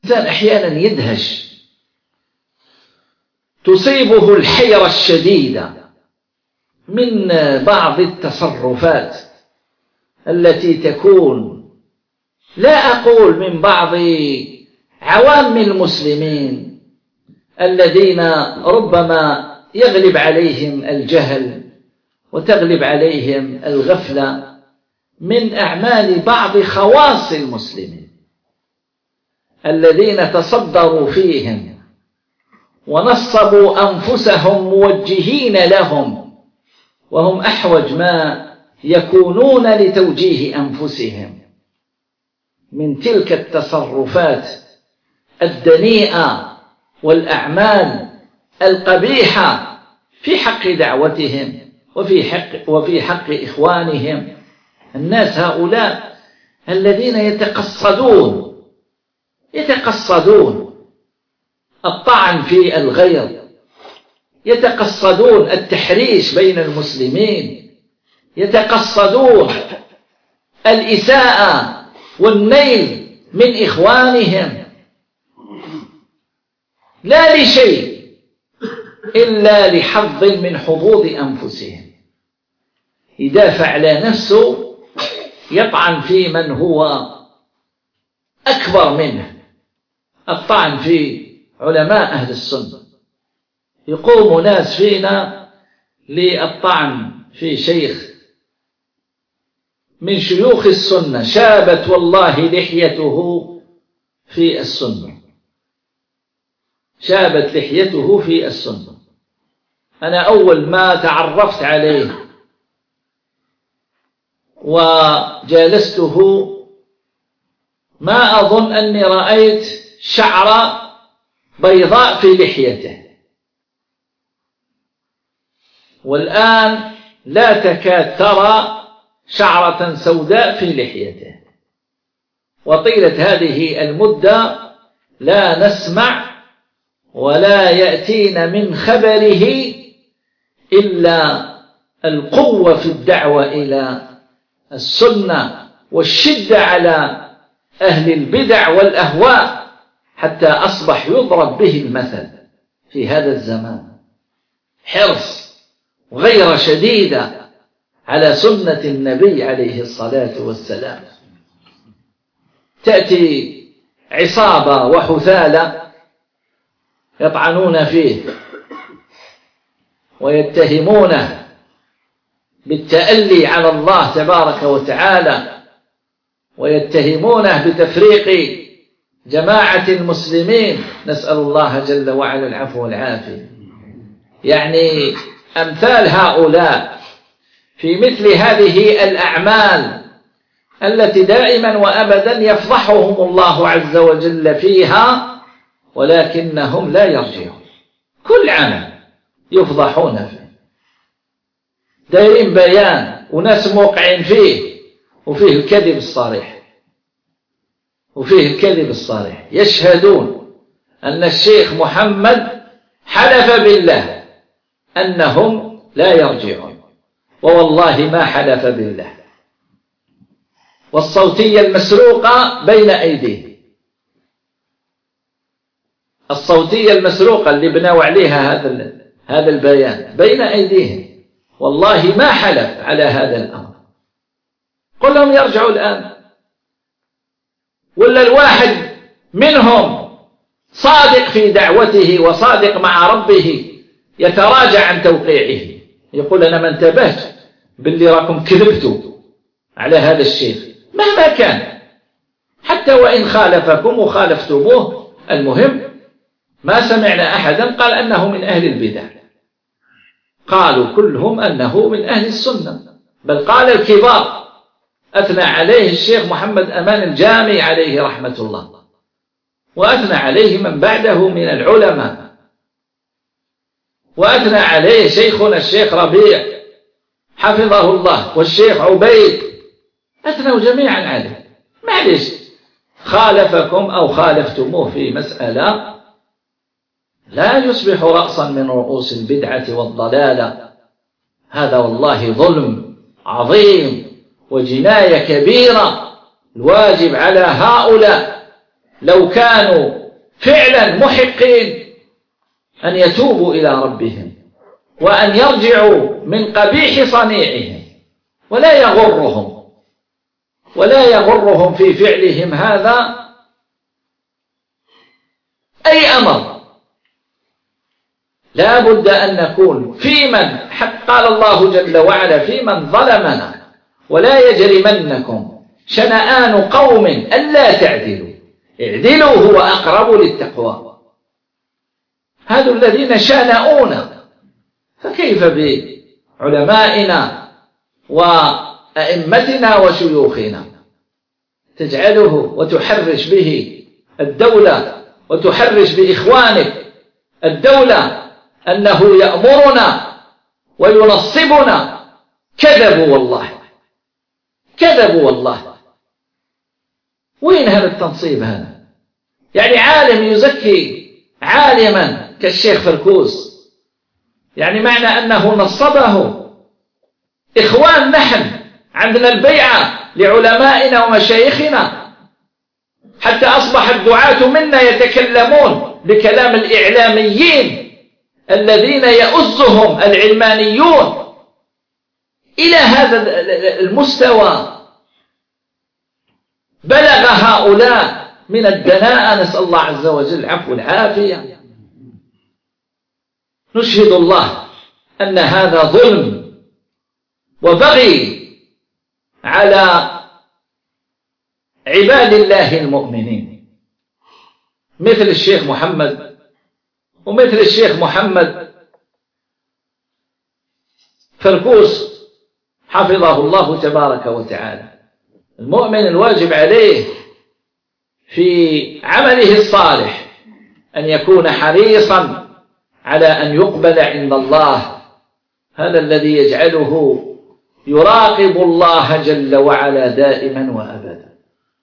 الإنسان أحيانا يدهش، تصيبه الحيرة الشديدة من بعض التصرفات التي تكون، لا أقول من بعض عوام المسلمين الذين ربما يغلب عليهم الجهل وتغلب عليهم الغفلة من أعمال بعض خواص المسلمين الذين تصدروا فيهم ونصبوا أنفسهم موجهين لهم، وهم أحوج ما يكونون لتوجيه أنفسهم من تلك التصرفات الدنيئة والأعمال القبيحة في حق دعوتهم وفي حق إخوانهم. الناس هؤلاء الذين يتقصدون الطعن في الغير، يتقصدون التحريش بين المسلمين، يتقصدون الإساءة والنيل من إخوانهم، لا لشيء إلا لحظ من حظوظ أنفسهم. يدافع على نفسه، يطعن في من هو أكبر منه، الطعن في علماء أهل السنة. يقوم ناس فينا للطعن في شيخ من شيوخ السنة شابت والله لحيته في السنة، شابت لحيته في السنة. أنا أول ما تعرفت عليه وجالسته ما أظن أني رأيت شعرة بيضاء في لحيته، والآن لا تكاد ترى شعرة سوداء في لحيته. وطيلة هذه المدة لا نسمع ولا يأتينا من خبره إلا القوة في الدعوة إلى السنة والشدة على أهل البدع والأهواء، حتى أصبح يضرب به المثل في هذا الزمان. حرص وغيرة شديدة على سنة النبي عليه الصلاة والسلام. تأتي عصابة وحثالة يطعنون فيه ويتهمونه بالتألي على الله تبارك وتعالى، ويتهمونه بتفريق جماعة المسلمين، نسأل الله جل وعلا العفو والعافية. يعني أمثال هؤلاء في مثل هذه الأعمال التي دائما وأبدا يفضحهم الله عز وجل فيها، ولكنهم لا يرجعون، كل عمل يفضحون فيه، دايرين بيان وناس موقعين فيه، وفيه الكذب الصريح، يشهدون أن الشيخ محمد حلف بالله أنهم لا يرجعون، ووالله ما حلف بالله. والصوتية المسروقة بين أيديه، الصوتية المسروقة اللي بنوا عليها هذا البيان بين أيديهم، والله ما حلف على هذا الأمر. قل لهم يرجعوا الآن، ولا الواحد منهم صادق في دعوته وصادق مع ربه يتراجع عن توقيعه، يقول أنا ما انتبهت باللي راكم كذبتوا على هذا الشيخ مهما كان، حتى وإن خالفكم وخالفتموه، المهم ما سمعنا أحدا قال أنه من أهل البدع، قالوا كلهم أنه من أهل السنة، بل قال الكبار أثنى عليه الشيخ محمد أمان الجامي عليه رحمة الله، وأثنى عليه من بعده من العلماء، وأثنى عليه شيخنا الشيخ ربيع حفظه الله والشيخ عبيد، أثنوا جميعا عليه. معلش خالفكم أو خالفتموه في مسألة لا يصبح رأسا من رؤوس البدعة والضلالة، هذا والله ظلم عظيم وجناية كبيرة. الواجب على هؤلاء لو كانوا فعلا محقين أن يتوبوا إلى ربهم وأن يرجعوا من قبيح صنيعهم، ولا يغرهم في فعلهم هذا أي أمر. لا بد أن نكون في من قال الله جل وعلا في من ظلمنا ولا يجرمنكم شنآن قوم ألا تعدلوا اعدلوا هو أقرب للتقوى. هذا الذين شانؤونا، فكيف بعلمائنا وأئمتنا وشيوخنا تجعله وتحرش به الدولة وتحرش بإخوانك الدولة أنه يأمرنا وينصبنا. كذبوا والله. وين هذا التنصيب هذا؟ يعني عالم يزكي عالما كالشيخ فركوس، يعني معنى أنه نصبه. إخوان نحن عندنا البيعة لعلمائنا ومشايخنا، حتى أصبح الدعاة منا يتكلمون بكلام الإعلاميين الذين يؤزهم العلمانيون إلى هذا المستوى. بلغ هؤلاء من الدناءة، نسأل الله عز وجل العفو والعافية. نشهد الله أن هذا ظلم وبغي على عباد الله المؤمنين، مثل الشيخ محمد ومثل الشيخ محمد فركوس حفظه الله تبارك وتعالى. المؤمن الواجب عليه في عمله الصالح أن يكون حريصا على أن يقبل عند الله. هذا الذي يجعله يراقب الله جل وعلا دائما وأبدا.